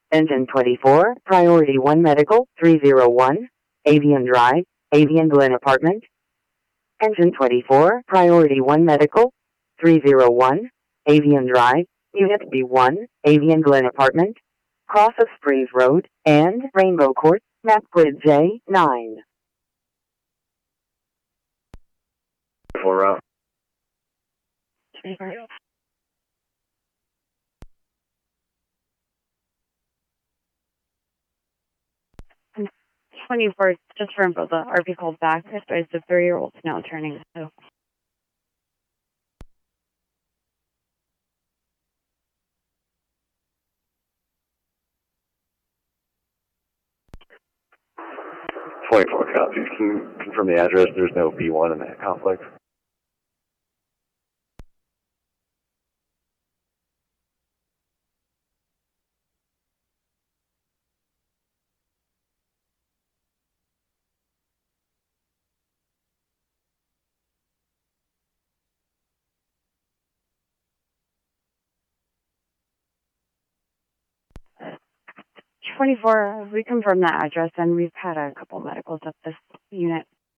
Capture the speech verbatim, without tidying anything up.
Engine twenty-four, Priority one Medical, three oh one, Avian Drive, Avian Glen Apartment. Engine twenty-four, Priority one Medical, three oh one, Avian Drive, Unit B one, Avian Glen Apartment, Cross of Springs Road, and Rainbow Court, map grid J nine. four route. twenty-four, just for info, the R P called back. There's the three-year-old's now turning, so. twenty-four copies. Can you confirm the address? There's no B one in that complex. twenty-four, we confirmed that address, and we've had a couple medicals at this unit.